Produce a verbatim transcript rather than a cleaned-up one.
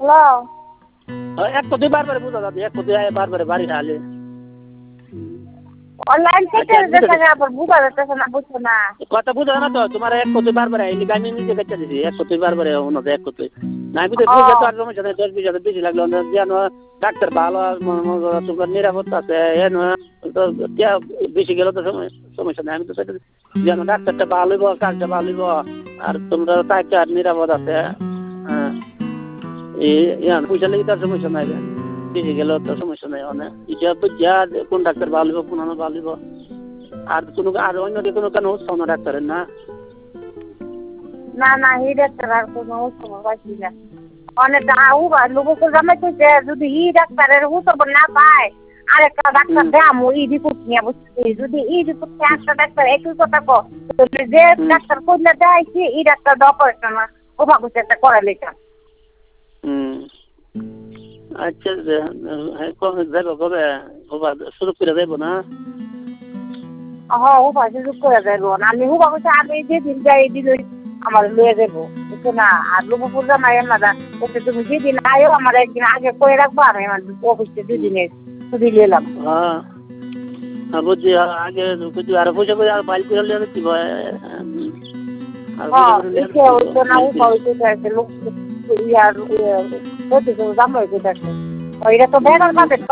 Hello. এক কথাই বারবার বুঝা যাবে, এক কথাই বারবার বাড়ি খালে অনলাইন থেকে দেখা আবার বুঝা যাচ্ছে না, বুঝছো না কথা বুঝা না তো তোমার এক কথাই বারবার আইলি আমি নিজে কাছে দিছি এক কথাই বারবার অন্য এক কথাই না আমি তো বুঝা তো আর সমস্যা নেই, দশ বিশ হাজার বেশি লাগলো জানো ডাক্তার ভালো তোমার নিরাপত্তা আছে এন বেশি গেলে তো সমস্যা নেই, আমি তো জানো ডাক্তারটা ভালো হইব, কাজটা ভালো হইব, আর তোমরা তাকে আর নিরাপদ আছে। হ্যাঁ এই পয়সা লেগে তার সমস্যা নাই, বেশি গেলেও তো সমস্যা নাই, অনেক এটা বুঝা কোন ডাক্তার ভালো হইব কোন ভালো হইব, আর কোনো আর অন্য কোনো কেন উৎসাহ না ডাক্তারের না না না এই ডাক্তার আর কোনো উৎসাহ পাইছি না, অনেক লোক জামাইছে যে যদি ই ডাক্তারের উৎসাহ না পায় আরেকটা ডাক্তার দেখামো ই রিপোর্ট নিয়ে, বুঝছি যদি ই রিপোর্ট একটা ডাক্তার একই কথা কো যে ডাক্তার কইলে দেখাইছি ই ডাক্তার অপারেশন ও ভাবছে একটা করা লেখা। হুম আচ্ছা কবে যাবো, কবে শুরু করে যাবো না? হ্যাঁ ও ভাই শুরু করে যাবো না, আমি হুবা বলছে আমি যেদিন যাই দিন আমার লয়ে যাবো, বুঝছো না, আর লোকপুর জামাই না ওকে তুমি যেদিন আয়ো আমার একদিন আগে করে রাখবো, আমি আমার অফিসে দুদিনের ছুটি নিলাম। হ্যাঁ হ্যাঁ বুঝছি, আগে আর পয়সা করে আর ফাইল করে নিলে কি হয়, জামাই এটা তো বেড়ার